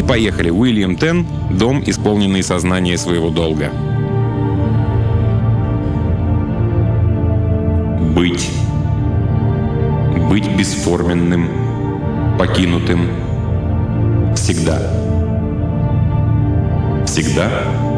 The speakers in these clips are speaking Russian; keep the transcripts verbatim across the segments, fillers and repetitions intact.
Поехали. Уильям Тен. Дом, исполненный сознания своего долга. Быть. Быть бесформенным, покинутым. Всегда. Всегда.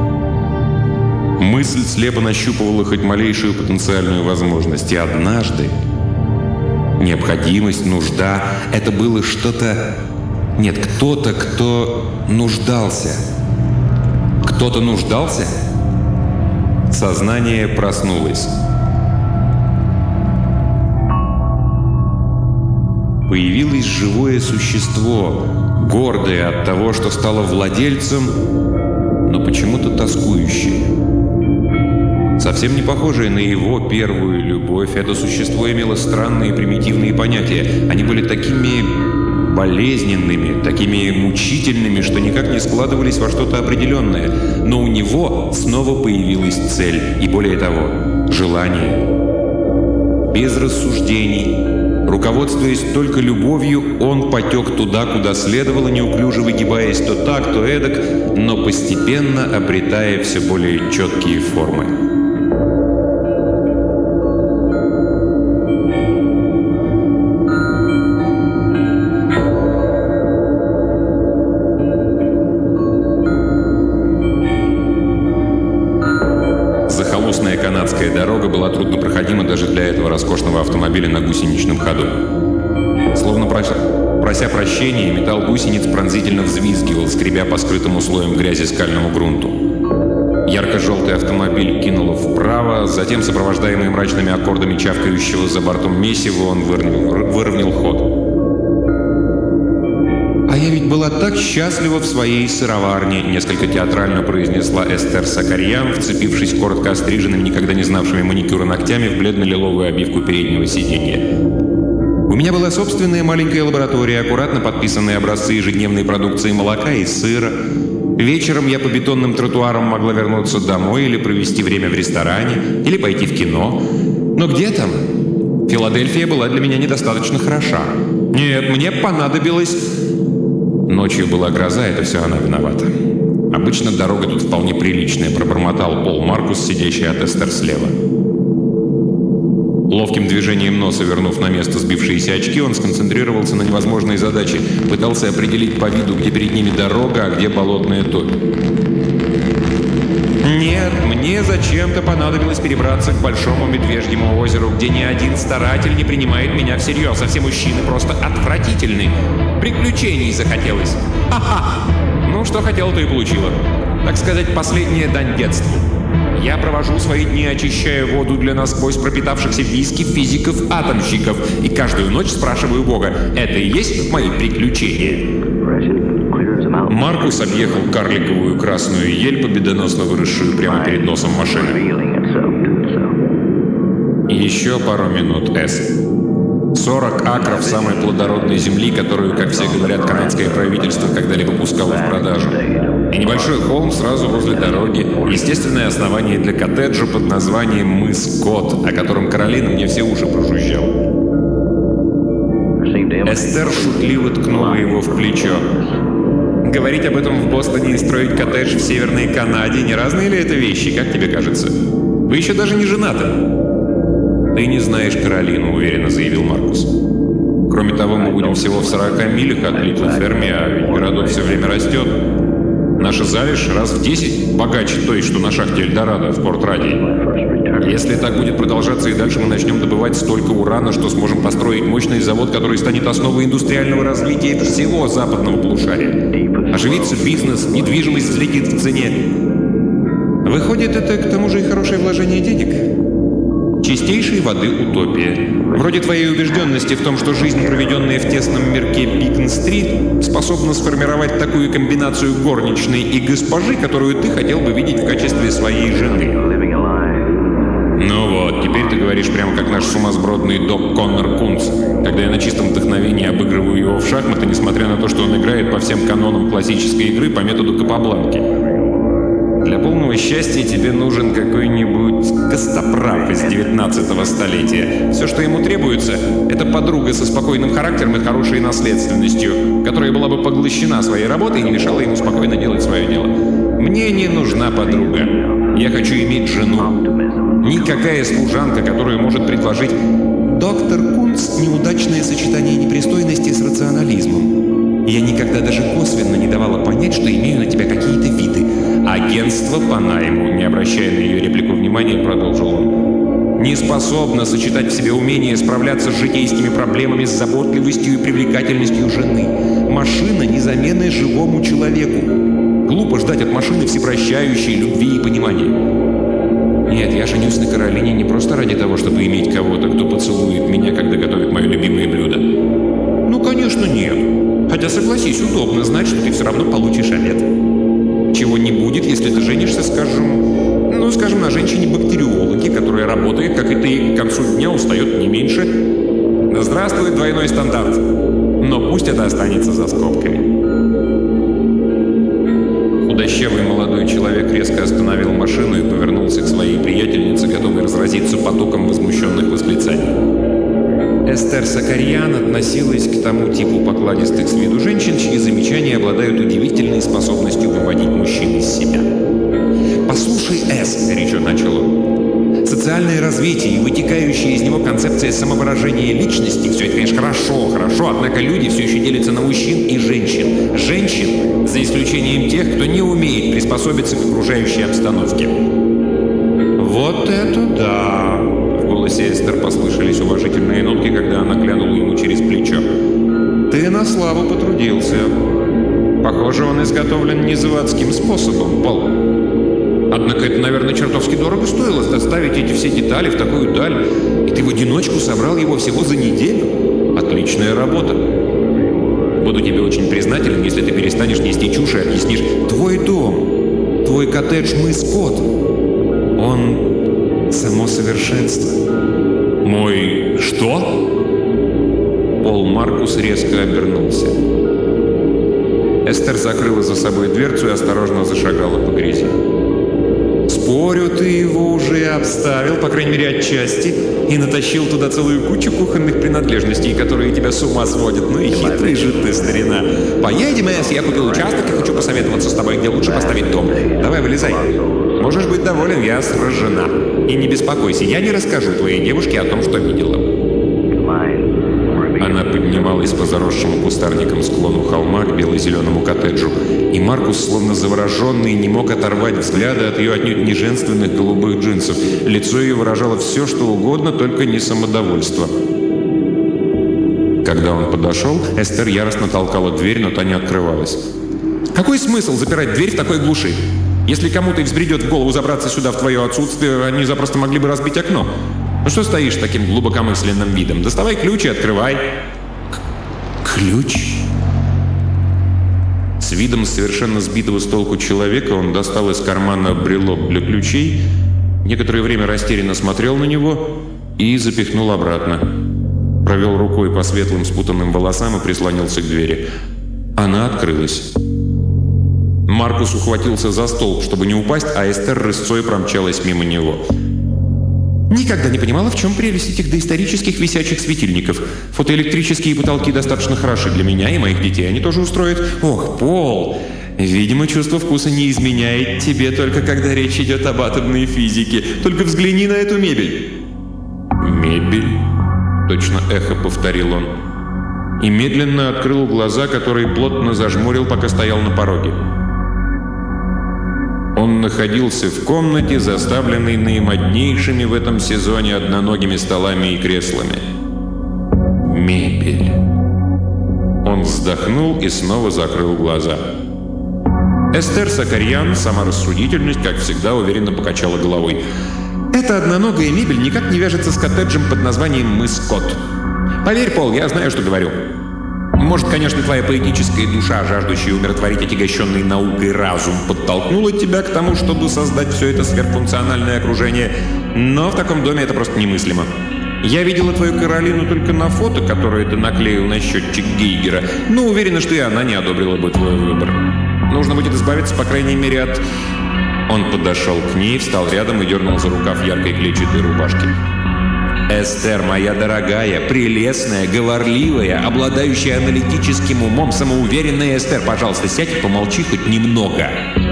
Мысль слепо нащупывала хоть малейшую потенциальную возможность. И однажды необходимость, нужда — это было что-то... Нет, кто-то, кто нуждался. Кто-то нуждался? Сознание проснулось. Появилось живое существо, гордое от того, что стало владельцем, но почему-то тоскующее. Совсем не похожее на его первую любовь, это существо имело странные примитивные понятия. Они были такими болезненными, такими мучительными, что никак не складывались во что-то определенное. Но у него снова появилась цель, и более того, желание. Без рассуждений, руководствуясь только любовью, он потек туда, куда следовало, неуклюже выгибаясь то так, то эдак, но постепенно обретая все более четкие формы. Захолустная канадская дорога была труднопроходима даже для этого роскошного автомобиля на гусеничном ходу. Словно прося, прося прощения, металл гусениц пронзительно взвизгивал, скребя по скрытому слоем грязи скальному грунту. Ярко-желтый автомобиль кинуло вправо, затем, сопровождаемый мрачными аккордами чавкающего за бортом месива, он выровнял, выровнял ход. «А я ведь была так счастлива в своей сыроварне», — несколько театрально произнесла Эстер Сакарьян, вцепившись коротко остриженными, никогда не знавшими маникюра ногтями в бледно-лиловую обивку переднего сиденья. «У меня была собственная маленькая лаборатория, аккуратно подписанные образцы ежедневной продукции молока и сыра. Вечером я по бетонным тротуарам могла вернуться домой или провести время в ресторане, или пойти в кино. Но где там? Филадельфия была для меня недостаточно хороша. Нет, мне понадобилось...» Ночью была гроза, это все она виновата. Обычно дорога тут вполне приличная, пробормотал Пол Маркус, сидящий от Эстер слева. Ловким движением носа, вернув на место сбившиеся очки, он сконцентрировался на невозможной задаче. Пытался определить по виду, где перед ними дорога, а где болотная топь. «Нет, мне зачем-то понадобилось перебраться к Большому Медвежьему озеру, где ни один старатель не принимает меня всерьез, а все мужчины просто отвратительны. Приключений захотелось. Ха-ха! Ну, что хотела, то и получила. Так сказать, последняя дань детству. Я провожу свои дни, очищая воду для насквозь пропитавшихся виски физиков-атомщиков, и каждую ночь спрашиваю Бога, это и есть мои приключения?» Маркус объехал карликовую красную ель, победоносно выросшую прямо перед носом машины. «Еще пару минут, Эс. сорок акров самой плодородной земли, которую, как все говорят, канадское правительство когда-либо пускало в продажу. И небольшой холм сразу возле дороги. Естественное основание для коттеджа под названием «Мыс Кот», о котором Каролина мне все уши прожужжала». Эстер шутливо ткнула его в плечо. «Говорить об этом в Бостоне и строить коттедж в Северной Канаде — не разные ли это вещи, как тебе кажется? Вы еще даже не женаты». «Ты не знаешь Каролину», — уверенно заявил Маркус. «Кроме того, мы будем всего в сорока милях от Литл Ферми, а ведь городок все время растет. Наша залежь раз в десять богаче той, что на шахте Эльдорадо в Порт-Ради. Если так будет продолжаться и дальше, мы начнем добывать столько урана, что сможем построить мощный завод, который станет основой индустриального развития всего западного полушария. Оживится бизнес, недвижимость взлетит в цене. Выходит, это к тому же и хорошее вложение денег. Чистейшей воды утопия. Вроде твоей убежденности в том, что жизнь, проведенная в тесном мирке Бикон-стрит, способна сформировать такую комбинацию горничной и госпожи, которую ты хотел бы видеть в качестве своей жены. Ну вот, теперь ты говоришь прямо как наш сумасбродный док Коннор Кунц, когда я на чистом вдохновении обыгрываю его в шахматы, несмотря на то, что он играет по всем канонам классической игры по методу Капабланки. Для полного счастья тебе нужен какой-нибудь костоправ из девятнадцатого столетия. Все, что ему требуется, это подруга со спокойным характером и хорошей наследственностью, которая была бы поглощена своей работой и не мешала ему спокойно делать свое дело. Мне не нужна подруга. Я хочу иметь жену. Никакая служанка, которую может предложить доктор Кунц, неудачное сочетание непристойности с рационализмом. Я никогда даже косвенно не давала понять, что имею на тебя какие-то виды. Агентство по найму, не обращая на ее реплику внимания, продолжил он, не способно сочетать в себе умение справляться с житейскими проблемами с заботливостью и привлекательностью жены. Машина незаменная живому человеку. Глупо ждать от машины всепрощающей любви и понимания. Нет, я женюсь на Каролине не просто ради того, чтобы иметь кого-то, кто поцелует меня, когда готовит мое любимое блюдо. Ну, конечно, нет. Хотя, согласись, удобно знать, что ты все равно получишь обед. Чего не будет, если ты женишься, скажем, ну, скажем, на женщине-бактериологе, которая работает, как и ты, к концу дня устает не меньше. Да здравствует двойной стандарт. Но пусть это останется за скобками. Худощавый молодой человек резко остановил машину и повернулся к своей приятельнице, готовый разразиться потоком возмущенных восклицаний. Эстер Сакарьян относилась к тому типу покладистых с виду женщин, чьи замечания обладают удивительной способностью выводить мужчин из себя. «Послушай, Эс», — горячо начал он, — «социальное развитие и вытекающая из него концепция самовыражения личности — все это, конечно, хорошо, хорошо, однако люди все еще делятся на мужчин и женщин. Женщин, за исключением тех, кто не умеет приспособиться к окружающей обстановке». «Вот это да!» В голосе Эстер послышались уважительные нотки, когда она глянула ему через плечо. «Ты на славу потрудился. Похоже, он изготовлен не заводским способом, Пол. Однако это, наверное, чертовски дорого стоило доставить эти все детали в такую даль, и ты в одиночку собрал его всего за неделю. Отличная работа. Буду тебе очень признателен, если ты перестанешь нести чушь и объяснишь: твой дом, твой коттедж мыс Кот, он само совершенство». «Мой что?» Пол Маркус резко обернулся. Эстер закрыла за собой дверцу и осторожно зашагала по грязи. «Спорю, ты его уже обставил, по крайней мере, отчасти, и натащил туда целую кучу кухонных принадлежностей, которые тебя с ума сводят. Ну и хитрый же ты, старина. Поедем, Эс, я купил участок и хочу посоветоваться с тобой, где лучше поставить дом. Давай, вылезай. Можешь быть доволен, я сражена. И не беспокойся, я не расскажу твоей девушке о том, что видела». Она поднималась по заросшему кустарником склону холма к бело-зеленому коттеджу, и Маркус, словно завороженный, не мог оторвать взгляда от ее отнюдь не женственных голубых джинсов. Лицо ее выражало все, что угодно, только не самодовольство. Когда он подошел, Эстер яростно толкала дверь, но та не открывалась. «Какой смысл запирать дверь в такой глуши? Если кому-то и взбредет в голову забраться сюда в твое отсутствие, они запросто могли бы разбить окно. Ну что стоишь таким глубокомысленным видом? Доставай ключ и открывай». «Ключ?» С видом совершенно сбитого с толку человека он достал из кармана брелок для ключей, некоторое время растерянно смотрел на него и запихнул обратно. Провел рукой по светлым спутанным волосам и прислонился к двери. Она открылась. Маркус ухватился за столб, чтобы не упасть, а Эстер рысцой промчалась мимо него. «Никогда не понимала, в чем прелесть этих доисторических висячих светильников. Фотоэлектрические потолки достаточно хороши для меня и моих детей. Они тоже устроят. Ох, Пол! Видимо, чувство вкуса не изменяет тебе только когда речь идет об атомной физике. Только взгляни на эту мебель». «Мебель?» — точно эхо повторил он. И медленно открыл глаза, которые плотно зажмурил, пока стоял на пороге. Он находился в комнате, заставленной наимоднейшими в этом сезоне одноногими столами и креслами. Мебель. Он вздохнул и снова закрыл глаза. Эстер Сакарьян, сама рассудительность, как всегда, уверенно покачала головой. «Эта одноногая мебель никак не вяжется с коттеджем под названием «Мыс Кот». Поверь, Пол, я знаю, что говорю. Может, конечно, твоя поэтическая душа, жаждущая умиротворить отягощенный наукой разум, подтолкнула тебя к тому, чтобы создать все это сверхфункциональное окружение, но в таком доме это просто немыслимо. Я видела твою Каролину только на фото, которое ты наклеил на счетчик Гейгера, но уверена, что и она не одобрила бы твой выбор. Нужно будет избавиться, по крайней мере, от... Он подошел к ней, встал рядом и дернул за рукав яркой клетчатой рубашки. «Эстер, моя дорогая, прелестная, говорливая, обладающая аналитическим умом, самоуверенная Эстер, пожалуйста, сядь и помолчи хоть немного».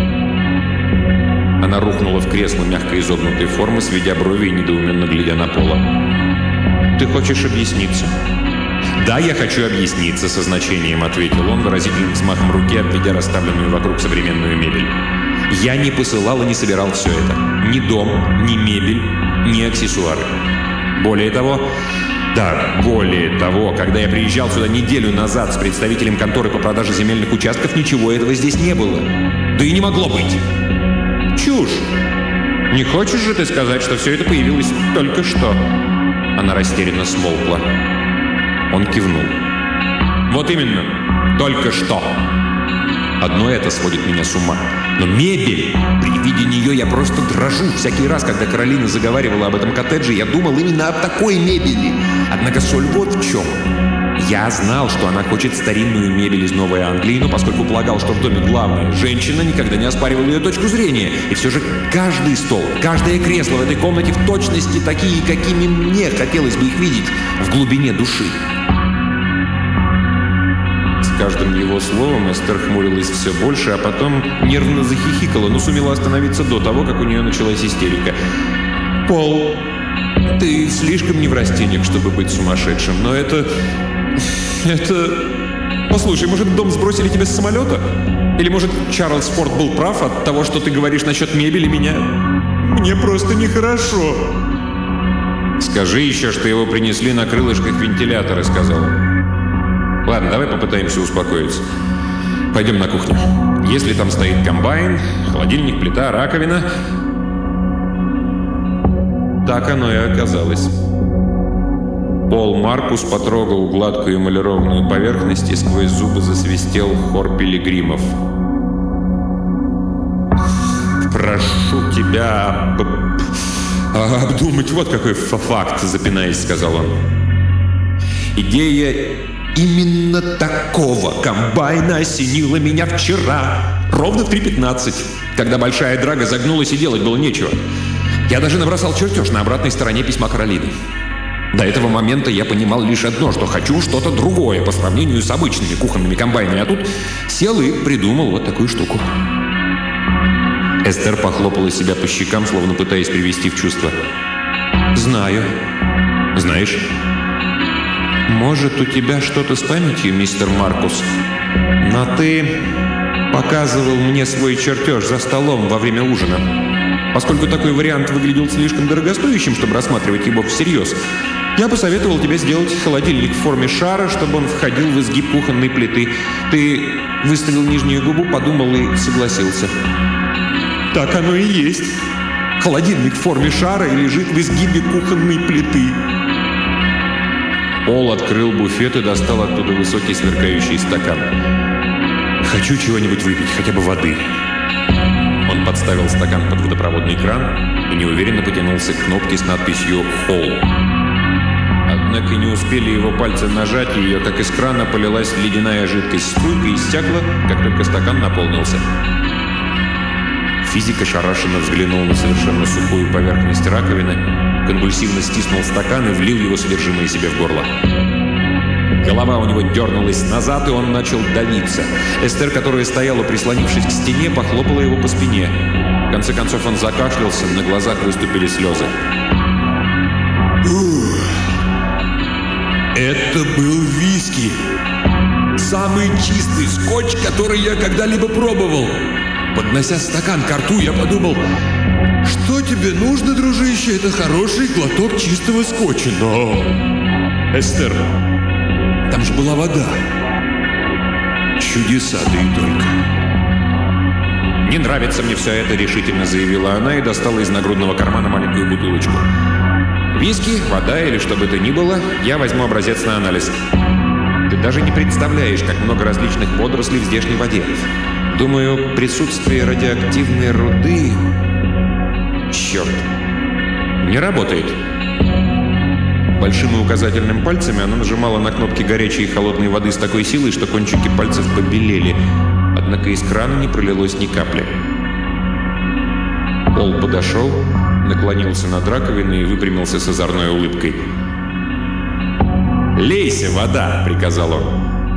Она рухнула в кресло мягко изогнутой формы, сведя брови и недоуменно глядя на Пола. «Ты хочешь объясниться?» «Да, я хочу объясниться», — со значением ответил он, выразительным взмахом руки, обведя расставленную вокруг современную мебель. «Я не посылал и не собирал все это. Ни дом, ни мебель, ни аксессуары. Более того, да, более того, когда я приезжал сюда неделю назад с представителем конторы по продаже земельных участков, ничего этого здесь не было. Да и не могло быть. Чушь! Не хочешь же ты сказать, что все это появилось только что?» Она растерянно смолкла. Он кивнул. «Вот именно, только что. Одно это сводит меня с ума. Но мебель, при виде нее я просто дрожу. Всякий раз, когда Каролина заговаривала об этом коттедже, я думал именно об такой мебели. Однако соль вот в чем. Я знал, что она хочет старинную мебель из Новой Англии, но поскольку полагал, что в доме главная женщина, никогда не оспаривал ее точку зрения. И все же каждый стол, каждое кресло в этой комнате в точности такие, какими мне хотелось бы их видеть в глубине души. С каждым его словом Эстер хмурилась все больше, а потом нервно захихикала, но сумела остановиться до того, как у нее началась истерика. «Пол, ты слишком неврастенник, чтобы быть сумасшедшим, но это... это... Послушай, может, дом сбросили тебя с самолета? Или, может, Чарльз Форд был прав от того, что ты говоришь насчет мебели меня? Мне просто нехорошо». «Скажи еще, что его принесли на крылышках вентилятора», — сказал он. «Ладно, давай попытаемся успокоиться. Пойдем на кухню. Если там стоит комбайн, холодильник, плита, раковина...» Так оно и оказалось. Пол Маркус потрогал гладкую эмалированную поверхность и сквозь зубы засвистел хор пилигримов. «Прошу тебя об... обдумать вот какой факт», — запинаясь, сказал он. «Идея именно такого комбайна осенила меня вчера, ровно в три пятнадцать, когда большая драга загнулась и делать было нечего. Я даже набросал чертеж на обратной стороне письма Каролины. До этого момента я понимал лишь одно, что хочу что-то другое по сравнению с обычными кухонными комбайнами, а тут сел и придумал вот такую штуку». Эстер похлопала себя по щекам, словно пытаясь привести в чувство. «Знаю. Знаешь? Может, у тебя что-то с памятью, мистер Маркус? Но ты показывал мне свой чертеж за столом во время ужина. Поскольку такой вариант выглядел слишком дорогостоящим, чтобы рассматривать его всерьез, я посоветовал тебе сделать холодильник в форме шара, чтобы он входил в изгиб кухонной плиты. Ты выставил нижнюю губу, подумал и согласился. Так оно и есть. Холодильник в форме шара и лежит в изгибе кухонной плиты». Пол открыл буфет и достал оттуда высокий сверкающий стакан. «Хочу чего-нибудь выпить, хотя бы воды». Он подставил стакан под водопроводный кран и неуверенно потянулся к кнопке с надписью «Холл». Однако не успели его пальцы нажать ее, как из крана полилась ледяная жидкость струйка и иссякла, как только стакан наполнился. Физик ошарашенно взглянул на совершенно сухую поверхность раковины, конвульсивно стиснул стакан и влил его содержимое себе в горло. Голова у него дернулась назад, и он начал давиться. Эстер, которая стояла, прислонившись к стене, похлопала его по спине. В конце концов он закашлялся, на глазах выступили слезы. Это был виски. Самый чистый скотч, который я когда-либо пробовал. Поднося стакан к рту, я подумал, что тебе нужно, дружище, это хороший глоток чистого скотча. Но, Эстер, там же была вода. Чудеса, да и только. «Не нравится мне все это», — решительно заявила она и достала из нагрудного кармана маленькую бутылочку. «Виски, вода или что бы то ни было, я возьму образец на анализ. Ты даже не представляешь, как много различных водорослей в здешней воде. Думаю, присутствие радиоактивной руды... Черт, не работает». Большим и указательным пальцами она нажимала на кнопки горячей и холодной воды с такой силой, что кончики пальцев побелели. Однако из крана не пролилось ни капли. Пол подошел, наклонился над раковиной и выпрямился с озорной улыбкой. «Лейся, вода!» — приказал он.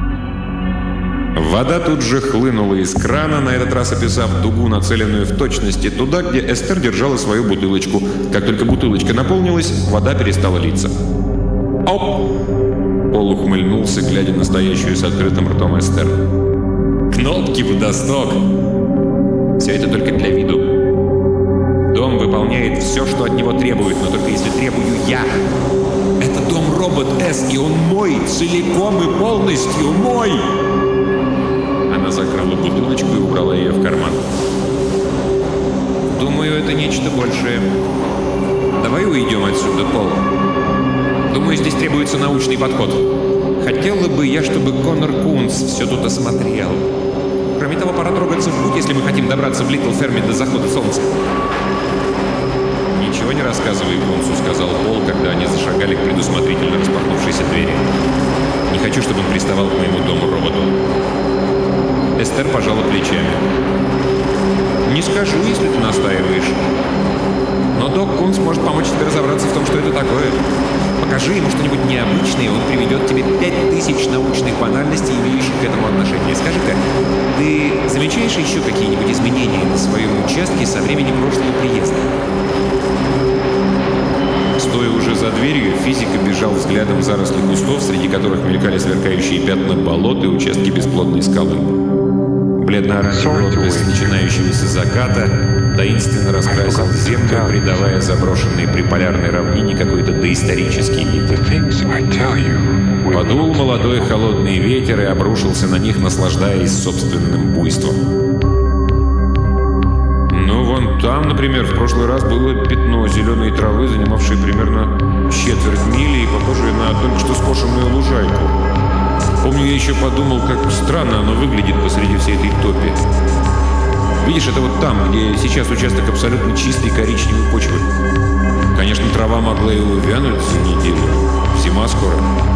Вода тут же хлынула из крана, на этот раз описав дугу, нацеленную в точности туда, где Эстер держала свою бутылочку. Как только бутылочка наполнилась, вода перестала литься. «Оп!» Пол ухмыльнулся, глядя на стоящую с открытым ртом Эстер. «Кнопки, водосток!» Все это только для виду. Дом выполняет все, что от него требует, но только если требую я. Это дом-робот С, и он мой, целиком и полностью мой! Она закрыла бутылочку и убрала ее в карман. Думаю, это нечто большее. Давай уйдем отсюда, Пол. Думаю, здесь требуется научный подход. Хотела бы я, чтобы Коннор Кунс все тут осмотрел. Кроме того, пора трогаться в путь, если мы хотим добраться в Литл Ферме до захода солнца. «Ничего не рассказывай Кунсу», — сказал Пол, когда они зашагали к предусмотрительно распахнувшейся двери. «Не хочу, чтобы он приставал к моему дому-роботу». Эстер пожала плечами. «Не скажу, если ты настаиваешь. Но док Кунс может помочь тебе разобраться в том, что это такое. Покажи ему что-нибудь необычное, и он приведет тебе пять тысяч научных банальностей, имеющих к этому отношение. Скажи-ка, ты замечаешь еще какие-нибудь изменения на своем участке со времени прошлого приезда?» Стоя уже за дверью, физик обежал взглядом заросли кустов, среди которых мелькали сверкающие пятна болот и участки бесплодной скалы. Бледно-оранжевый отблеск начинающегося заката таинственно раскрасил землю, придавая заброшенной приполярной равнине какой-то доисторический вид. Подул молодой холодный ветер и обрушился на них, наслаждаясь собственным буйством. Ну, вон там, например, в прошлый раз было пятно зеленой травы, занимавшее примерно четверть мили и похожее на только что скошенную лужайку. Помню, я еще подумал, как странно оно выглядит посреди всей этой топи. Видишь, это вот там, где сейчас участок абсолютно чистой коричневой почвы. Конечно, трава могла и увянуть за неделю. Зима скоро.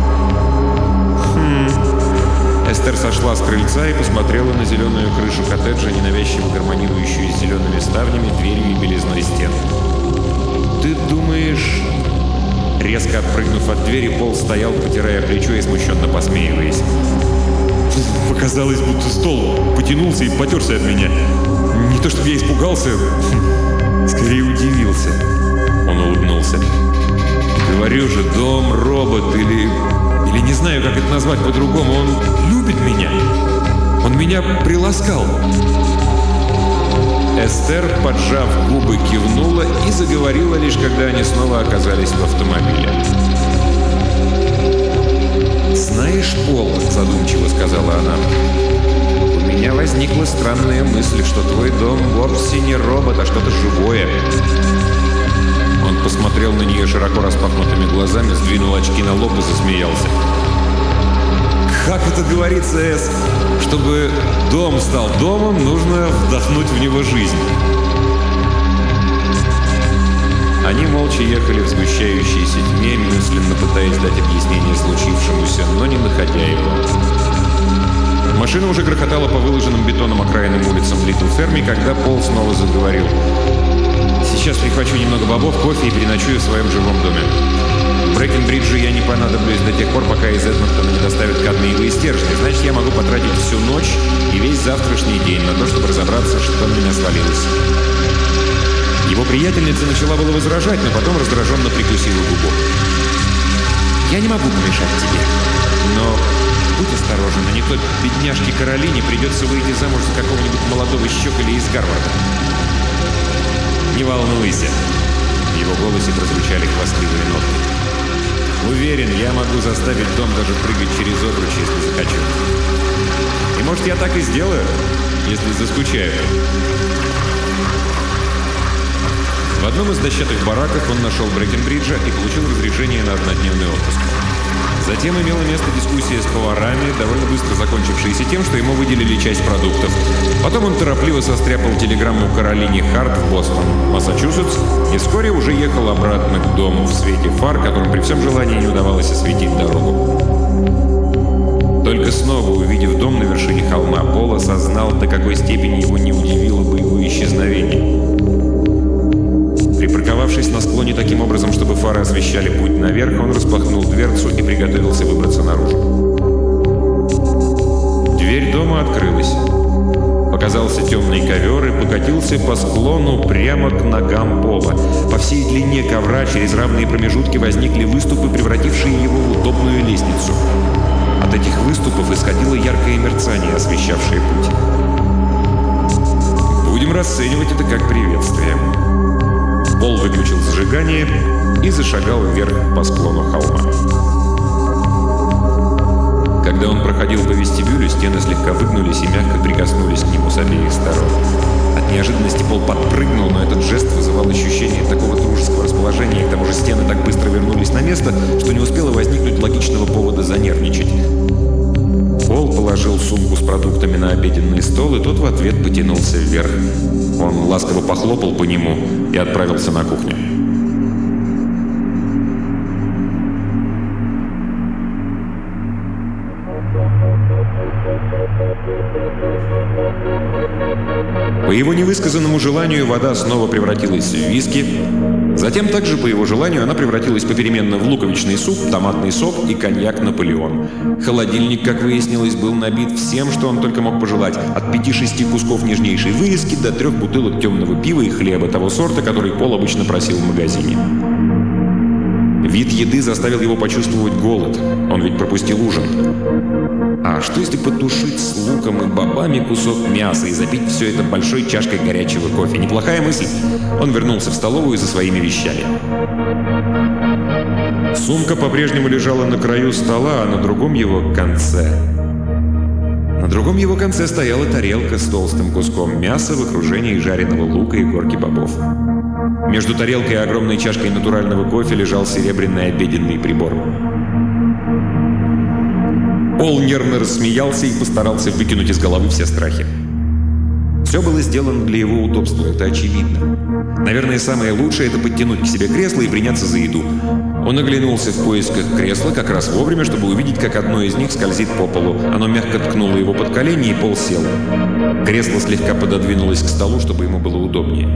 Хм. Эстер сошла с крыльца и посмотрела на зеленую крышу коттеджа, ненавязчиво гармонирующую с зелеными ставнями, дверью и белизной стен. «Ты думаешь...» Резко отпрыгнув от двери, Пол стоял, потирая плечо и смущенно посмеиваясь. Показалось, будто стол потянулся и потерся от меня. Не то чтобы я испугался, скорее удивился. Он улыбнулся. «Говорю же, дом-робот или... или не знаю, как это назвать по-другому. Он любит меня. Он меня приласкал». Эстер, поджав губы, кивнула и заговорила лишь, когда они снова оказались в автомобиле. «Знаешь, Пол, — задумчиво сказала она, — у меня возникла странная мысль, что твой дом вовсе не робот, а что-то живое». Он посмотрел на нее широко распахнутыми глазами, сдвинул очки на лоб и засмеялся. «Как это говорится, Эс? Чтобы дом стал домом, нужно вдохнуть в него жизнь». Они молча ехали в сгущающейся тьме, мысленно пытаясь дать объяснение случившемуся, но не находя его. Машина уже грохотала по выложенным бетоном окраинным улицам Литл Ферми, когда Пол снова заговорил. «Сейчас прихвачу немного бобов, кофе и переночую в своем живом доме. В Брэкенбридже я не понадоблюсь до тех пор, пока из Эдмонтона не доставят кадмиевые стержни. Значит, я могу потратить всю ночь и весь завтрашний день на то, чтобы разобраться, что на меня свалилось». Его приятельница начала было возражать, но потом раздраженно прикусила губу. «Я не могу помешать тебе, но будь осторожен, а не то бедняжке Каролине придется выйти замуж за какого-нибудь молодого щеголя из Гарварда». «Не волнуйся», — в его голосе прозвучали хвастливые нотки. «Уверен, я могу заставить дом даже прыгать через обруч, если захочу. И может, я так и сделаю, если заскучаю». В одном из дощатых бараков он нашел Брэкенбриджа и получил разрешение на однодневный отпуск. Затем имела место дискуссия с поварами, довольно быстро закончившаяся тем, что ему выделили часть продуктов. Потом он торопливо состряпал телеграмму Каролине Харт в Бостон, Массачусетс, и вскоре уже ехал обратно к дому в свете фар, которым при всем желании не удавалось осветить дорогу. Только снова, увидев дом на вершине холма, Пол осознал, до какой степени его не удивило бы его исчезновение. Припарковавшись на склоне таким образом, чтобы фары освещали путь наверх, он распахнул дверцу и приготовился выбраться наружу. Дверь дома открылась. Показался темный ковер и покатился по склону прямо к ногам Пола. По всей длине ковра через равные промежутки возникли выступы, превратившие его в удобную лестницу. От этих выступов исходило яркое мерцание, освещавшее путь. Будем расценивать это как приветствие. Пол выключил зажигание и зашагал вверх по склону холма. Когда он проходил по вестибюлю, стены слегка выгнулись и мягко прикоснулись к нему с обеих сторон. От неожиданности Пол подпрыгнул, но этот жест вызывал ощущение такого дружеского расположения, и к тому же стены так быстро вернулись на место, что не успело возникнуть логичного повода занервничать. Пол положил сумку с продуктами на обеденный стол, и тот в ответ потянулся вверх. Он ласково похлопал по нему и отправился на кухню. По его невысказанному желанию вода снова превратилась в виски. Затем также по его желанию она превратилась попеременно в луковичный суп, томатный сок и коньяк «Наполеон». Холодильник, как выяснилось, был набит всем, что он только мог пожелать. От пяти-шести кусков нежнейшей вырезки до трех бутылок темного пива и хлеба того сорта, который Пол обычно просил в магазине. Вид еды заставил его почувствовать голод. Он ведь пропустил ужин. А что если потушить с луком и бобами кусок мяса и запить все это большой чашкой горячего кофе? Неплохая мысль. Он вернулся в столовую за своими вещами. Сумка по-прежнему лежала на краю стола, а на другом его конце... На другом его конце стояла тарелка с толстым куском мяса в окружении жареного лука и горки бобов. Между тарелкой и огромной чашкой натурального кофе лежал серебряный обеденный прибор. Пол нервно рассмеялся и постарался выкинуть из головы все страхи. Все было сделано для его удобства, это очевидно. Наверное, самое лучшее — это подтянуть к себе кресло и приняться за еду. Он оглянулся в поисках кресла как раз вовремя, чтобы увидеть, как одно из них скользит по полу. Оно мягко ткнуло его под колени, и Пол сел. Кресло слегка пододвинулось к столу, чтобы ему было удобнее.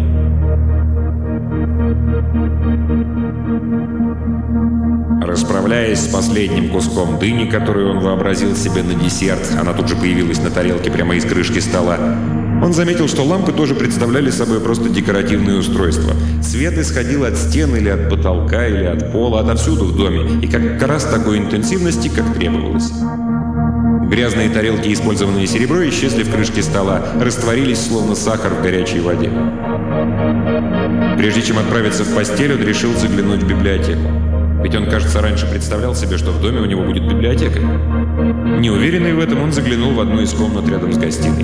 Расправляясь с последним куском дыни, которую он вообразил себе на десерт, она тут же появилась на тарелке прямо из крышки стола, он заметил, что лампы тоже представляли собой просто декоративные устройства. Свет исходил от стен или от потолка, или от пола, отовсюду в доме, и как раз такой интенсивности, как требовалось. Грязные тарелки и использованное серебро исчезли в крышке стола, растворились, словно сахар в горячей воде. Прежде чем отправиться в постель, он решил заглянуть в библиотеку. Ведь он, кажется, раньше представлял себе, что в доме у него будет библиотека. Неуверенный в этом, он заглянул в одну из комнат рядом с гостиной.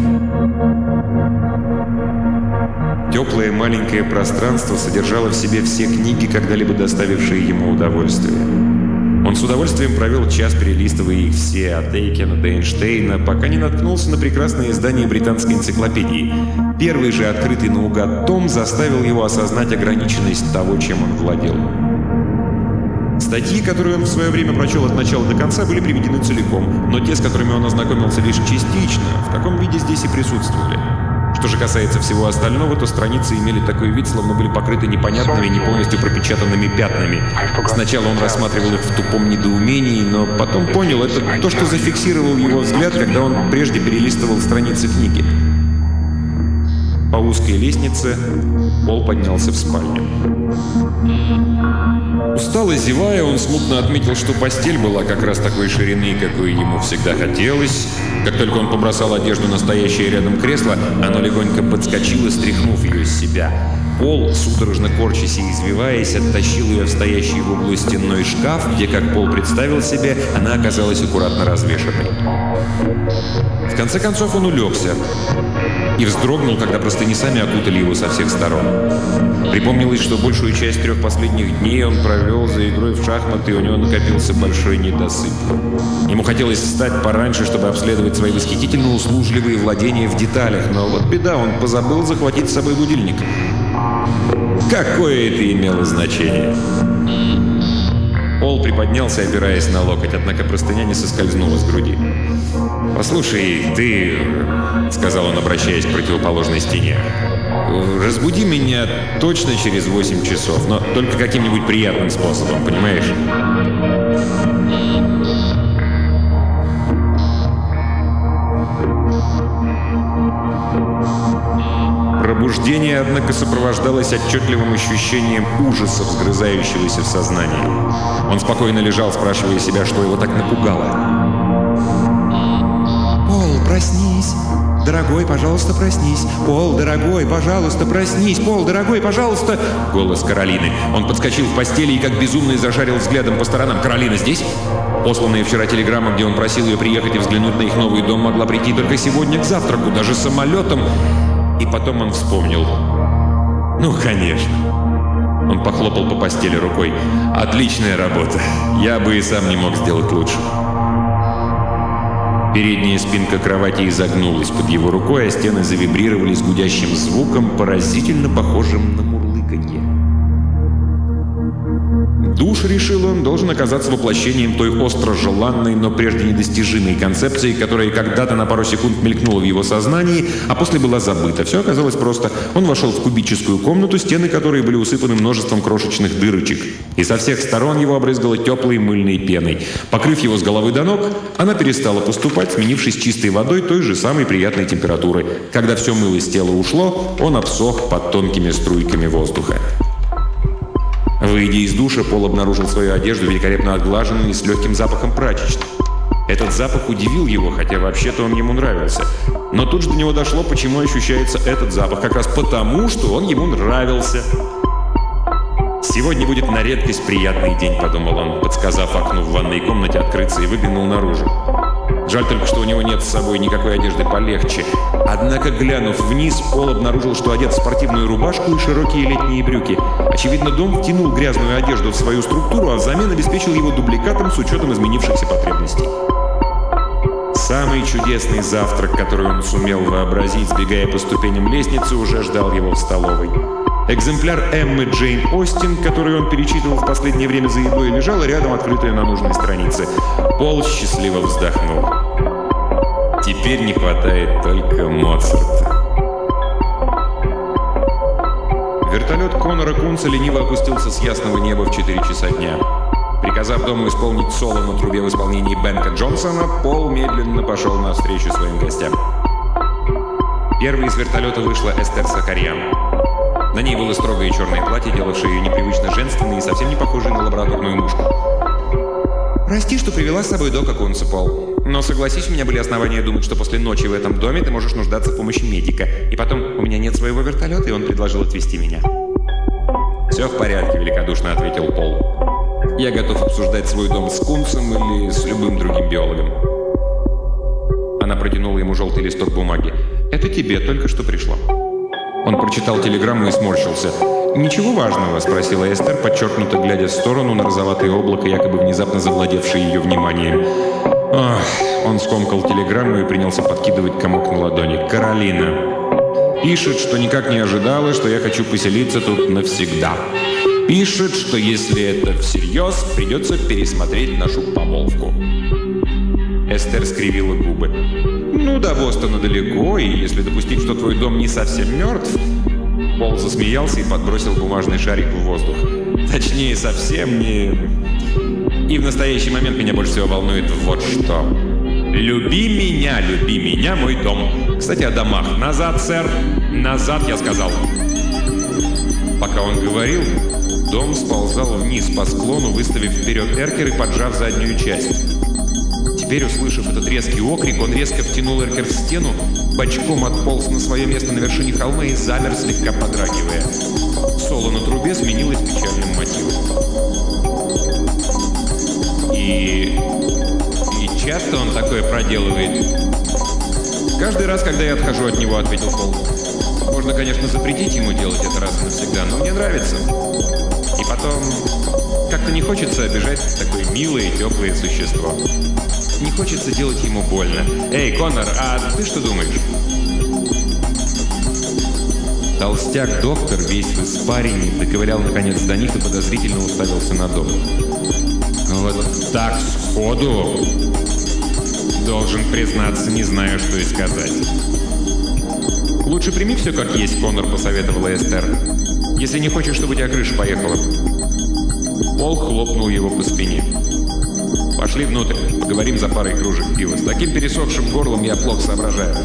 Теплое маленькое пространство содержало в себе все книги, когда-либо доставившие ему удовольствие. Он с удовольствием провел час, перелистывая их все, от Эйкена до Эйнштейна, пока не наткнулся на прекрасное издание британской энциклопедии. Первый же открытый наугад том заставил его осознать ограниченность того, чем он владел. Статьи, которые он в свое время прочел от начала до конца, были приведены целиком, но те, с которыми он ознакомился лишь частично, в таком виде здесь и присутствовали. Что же касается всего остального, то страницы имели такой вид, словно были покрыты непонятными, не полностью пропечатанными пятнами. Сначала он рассматривал их в тупом недоумении, но потом понял, это то, что зафиксировал его взгляд, когда он прежде перелистывал страницы книги. По узкой лестнице Пол поднялся в спальню. Устало зевая, он смутно отметил, что постель была как раз такой ширины, какой ему всегда хотелось. Как только он побросал одежду на стоящее рядом кресло, оно легонько подскочило, стряхнув ее из себя. Пол, судорожно корчась и извиваясь, оттащил ее в стоящий в углу стенной шкаф, где, как Пол представил себе, она оказалась аккуратно развешанной. В конце концов он улегся и вздрогнул, когда простыни сами окутали его со всех сторон. Припомнилось, что большую часть трех последних дней он провел за игрой в шахматы, и у него накопился большой недосып. Ему хотелось встать пораньше, чтобы обследовать свои восхитительно услужливые владения в деталях, но вот беда, он позабыл захватить с собой будильник. Какое это имело значение? Пол приподнялся, опираясь на локоть, однако простыня не соскользнула с груди. «Послушай, ты...» — сказал он, обращаясь к противоположной стене. «Разбуди меня точно через восемь часов, но только каким-нибудь приятным способом, понимаешь?» Пробуждение, однако, сопровождалось отчетливым ощущением ужаса, взгрызающегося в сознании. Он спокойно лежал, спрашивая себя, что его так напугало. «Пол, проснись! Дорогой, пожалуйста, проснись! Пол, дорогой, пожалуйста, проснись! Пол, дорогой, пожалуйста!» Голос Каролины. Он подскочил в постели и как безумный зашарил взглядом по сторонам. «Каролина здесь?» Посланная вчера телеграмма, где он просил ее приехать и взглянуть на их новый дом, могла прийти только сегодня к завтраку, даже самолетом. И потом он вспомнил. «Ну, конечно». Он похлопал по постели рукой. «Отличная работа. Я бы и сам не мог сделать лучше». Передняя спинка кровати изогнулась под его рукой, а стены завибрировали с гудящим звуком, поразительно похожим на мурлыканье. Душ, решил он, должен оказаться воплощением той остро желанной, но прежде недостижимой концепции, которая когда-то на пару секунд мелькнула в его сознании, а после была забыта. Все оказалось просто. Он вошел в кубическую комнату, стены которой были усыпаны множеством крошечных дырочек. И со всех сторон его обрызгало теплой мыльной пеной. Покрыв его с головы до ног, она перестала поступать, сменившись чистой водой той же самой приятной температуры. Когда все мыло с тела ушло, он обсох под тонкими струйками воздуха. Выйдя из душа, Пол обнаружил свою одежду великолепно отглаженной и с легким запахом прачечной. Этот запах удивил его, хотя вообще-то он ему нравился. Но тут же до него дошло, почему ощущается этот запах. Как раз потому, что он ему нравился. «Сегодня будет на редкость приятный день», — подумал он, подсказав окну в ванной комнате открыться, и выглянул наружу. Жаль только, что у него нет с собой никакой одежды полегче. Однако, глянув вниз, Пол обнаружил, что одет в спортивную рубашку и широкие летние брюки. Очевидно, дом втянул грязную одежду в свою структуру, а взамен обеспечил его дубликатом с учетом изменившихся потребностей. Самый чудесный завтрак, который он сумел вообразить, сбегая по ступеням лестницы, уже ждал его в столовой. Экземпляр Эммы Джейн Остин, который он перечитывал в последнее время за едой, лежала рядом, открытая на нужной странице. Пол счастливо вздохнул. Теперь не хватает только Моцарта. Вертолет Конора Кунца лениво опустился с ясного неба в четыре часа дня. Приказав дому исполнить соло на трубе в исполнении Бенка Джонсона, Пол медленно пошел навстречу своим гостям. Первой из вертолета вышла Эстер Сахарьян. На ней было строгое черное платье, делавшее ее непривычно женственной и совсем не похожей на лабрадорную мушку. «Прости, что привела с собой Дока Кунца, Пол. Но, согласись, у меня были основания думать, что после ночи в этом доме ты можешь нуждаться в помощи медика. И потом, у меня нет своего вертолета, и он предложил отвезти меня». «Все в порядке», — великодушно ответил Пол. «Я готов обсуждать свой дом с Кунцем или с любым другим биологом». Она протянула ему желтый листок бумаги. «Это тебе только что пришло». Он прочитал телеграмму и сморщился. «Ничего важного?» – спросила Эстер, подчеркнуто глядя в сторону на розоватое облако, якобы внезапно завладевшее ее вниманием. Ах, он скомкал телеграмму и принялся подкидывать комок на ладони. «Каролина. Пишет, что никак не ожидала, что я хочу поселиться тут навсегда. Пишет, что если это всерьез, придется пересмотреть нашу помолвку». Эстер скривила губы. «Ну, до Бостона далеко, и если допустить, что твой дом не совсем мертв...» Пол засмеялся и подбросил бумажный шарик в воздух. «Точнее, совсем не... И в настоящий момент меня больше всего волнует вот что. Люби меня, люби меня, мой дом. Кстати, о домах. Назад, сэр. Назад, я сказал». Пока он говорил, дом сползал вниз по склону, выставив вперед эркер и поджав заднюю часть. Теперь, услышав этот резкий окрик, он резко втянул эркер в стену, бочком отполз на свое место на вершине холма и замер, слегка подрагивая. Соло на трубе сменилось печальным мотивом. И... и часто он такое проделывает? «Каждый раз, когда я отхожу от него», — ответил Пол. «Можно, конечно, запретить ему делать это раз и навсегда, но мне нравится. И потом, как-то не хочется обижать такое милое и теплое существо. Не хочется делать ему больно. Эй, Конор, а ты что думаешь?» Толстяк-доктор, весь в испарине, доковылял наконец до них и подозрительно уставился на дом. Вот так сходу, должен признаться, не знаю, что и сказать. «Лучше прими все как есть», — Коннор посоветовала Эстер. «Если не хочешь, чтобы у тебя крыша поехала». Пол хлопнул его по спине. «Пошли внутрь, поговорим за парой кружек пива. С таким пересохшим горлом я плохо соображаю».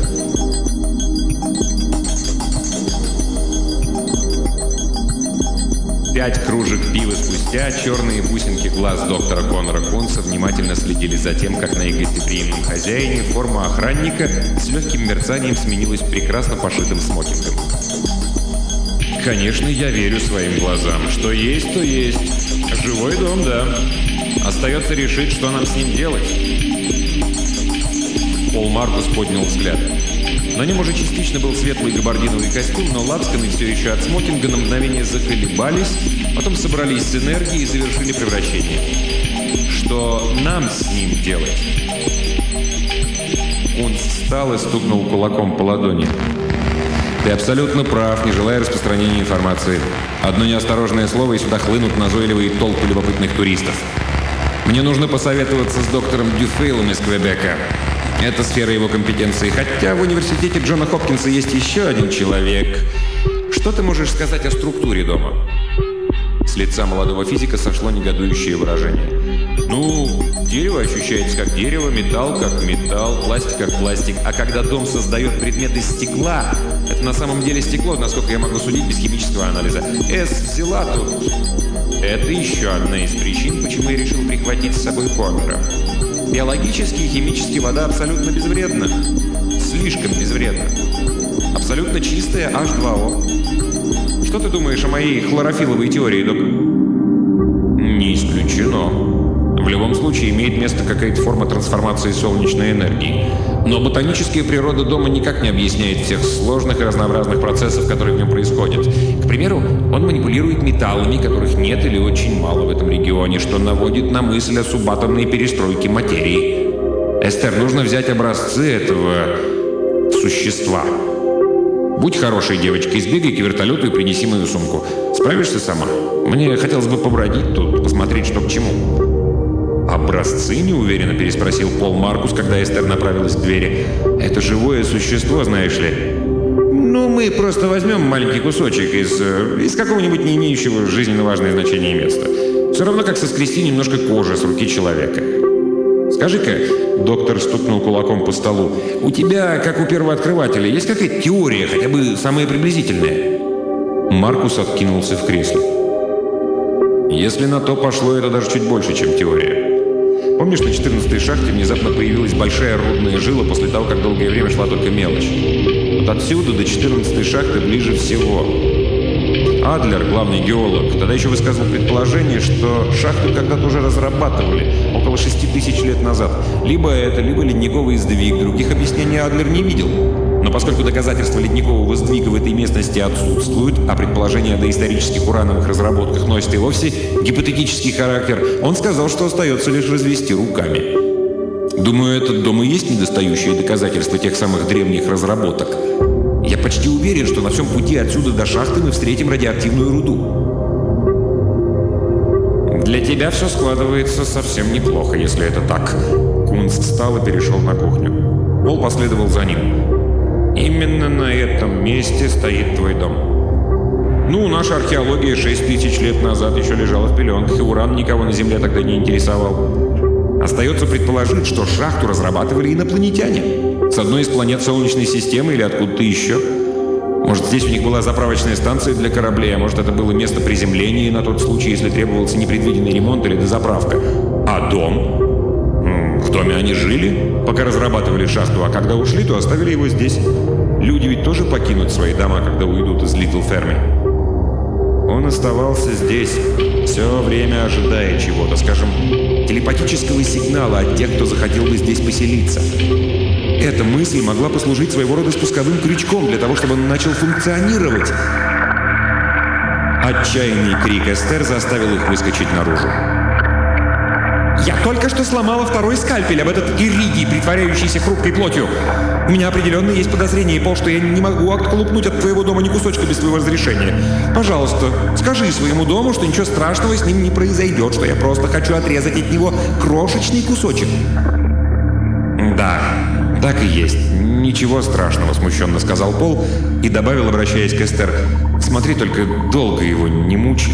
Пять кружек пива спустя черные бусинки глаз доктора Коннора Кунца внимательно следили за тем, как на их гостеприимном хозяине форма охранника с легким мерцанием сменилась прекрасно пошитым смокингом. «Конечно, я верю своим глазам. Что есть, то есть. Живой дом, да. Остается решить, что нам с ним делать». Пол Маркус поднял взгляд. На нем уже частично был светлый габардиновый костюм, но лацканы все еще от смокинга на мгновение заколебались, потом собрались с энергией и завершили превращение. Что нам с ним делать? Он встал и стукнул кулаком по ладони. «Ты абсолютно прав, не желая распространения информации. Одно неосторожное слово, и сюда хлынут назойливые толпы любопытных туристов. Мне нужно посоветоваться с доктором Дюфейлом из Квебека. Это сфера его компетенции. Хотя в университете Джона Хопкинса есть еще один человек. Что ты можешь сказать о структуре дома?» С лица молодого физика сошло негодующее выражение. «Ну, дерево ощущается как дерево, металл как металл, пластик как пластик. А когда дом создает предмет из стекла, это на самом деле стекло, насколько я могу судить без химического анализа. Эс взяла тут. Это еще одна из причин, почему я решил прихватить с собой Коннора. Биологически и химически вода абсолютно безвредна. Слишком безвредна. Абсолютно чистая эйч два о. Что ты думаешь о моей хлорофиловой теории, док?» «Не исключено. В любом случае имеет место какая-то форма трансформации солнечной энергии. Но ботаническая природа дома никак не объясняет всех сложных и разнообразных процессов, которые в нем происходят. К примеру, он манипулирует металлами, которых нет или очень мало в этом регионе, что наводит на мысль о субатомной перестройке материи. Эстер, нужно взять образцы этого существа. Будь хорошей девочкой, сбегай к вертолету и принеси мою сумку. Справишься сама? Мне хотелось бы побродить тут, посмотреть, что к чему». «Образцы?» – неуверенно переспросил Пол Маркус, когда Эстер направилась к двери. «Это живое существо, знаешь ли?» «Ну, мы просто возьмем маленький кусочек из, из какого-нибудь не имеющего жизненно важное значение места. Все равно, как соскрести немножко кожи с руки человека. Скажи-ка», – доктор стукнул кулаком по столу, – «у тебя, как у первооткрывателя, есть какая-то теория, хотя бы самая приблизительная?» Маркус откинулся в кресле. «Если на то пошло, это даже чуть больше, чем теория. Помнишь, на четырнадцатой шахте внезапно появилась большая рудная жила после того, как долгое время шла только мелочь? Вот отсюда до четырнадцатой шахты ближе всего. Адлер, главный геолог, тогда еще высказал предположение, что шахту когда-то уже разрабатывали, около шести тысяч лет назад. Либо это, либо ледниковый сдвиг. Других объяснений Адлер не видел. Но поскольку доказательства ледникового сдвига в этой местности отсутствуют, а предположения о доисторических урановых разработках носят и вовсе гипотетический характер, он сказал, что остается лишь развести руками. Думаю, этот дом и есть недостающее доказательство тех самых древних разработок. Я почти уверен, что на всем пути отсюда до шахты мы встретим радиоактивную руду». «Для тебя все складывается совсем неплохо, если это так». Кунц встал и перешел на кухню. Пол последовал за ним. «Именно на этом месте стоит твой дом. Ну, наша археология шесть тысяч лет назад еще лежала в пеленках, и уран никого на Земле тогда не интересовал. Остается предположить, что шахту разрабатывали инопланетяне. С одной из планет Солнечной системы или откуда-то еще. Может, здесь у них была заправочная станция для кораблей, а может, это было место приземления на тот случай, если требовался непредвиденный ремонт или дозаправка. А дом? В доме они жили, пока разрабатывали шахту, а когда ушли, то оставили его здесь. Люди ведь тоже покинут свои дома, когда уйдут из Литл Ферми. Он оставался здесь, все время ожидая чего-то, скажем, телепатического сигнала от тех, кто захотел бы здесь поселиться. Эта мысль могла послужить своего рода спусковым крючком для того, чтобы он начал функционировать. Отчаянный крик Эстер заставил их выскочить наружу. Я только что сломала второй скальпель об этот иридий, притворяющийся хрупкой плотью. У меня определенно есть подозрение, Пол, что я не могу отколупнуть от твоего дома ни кусочка без твоего разрешения. Пожалуйста, скажи своему дому, что ничего страшного с ним не произойдет, что я просто хочу отрезать от него крошечный кусочек. Да, так и есть. Ничего страшного, смущенно сказал Пол и добавил, обращаясь к Эстер: смотри, только долго его не мучай.